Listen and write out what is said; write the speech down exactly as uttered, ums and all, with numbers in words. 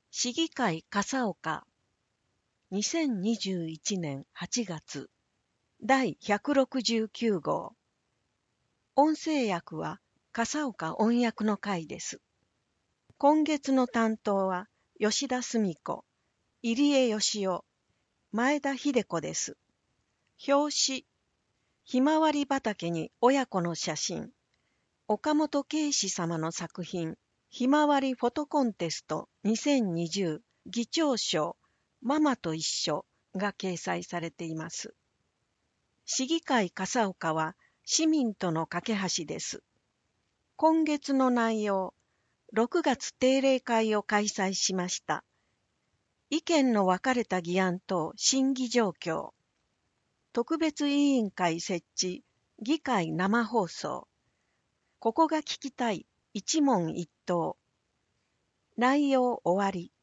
市議会笠岡にせんにじゅういちねんはちがつだいひゃくろくじゅうきゅうごう。音声訳は笠岡音訳の会です。今月の担当は吉田澄子、入江義雄、前田秀子です。表紙、ひまわり畑に親子の写真。岡本圭司様の作品、ひまわりフォトコンテストにせんにじゅう議長賞ママと一緒が掲載されています。市議会笠岡は市民との架け橋です。今月の内容、ろくがつ定例会を開催しました。意見の分かれた議案等審議状況。特別委員会設置、議会生放送。ここが聞きたい一問一答。内容終わり。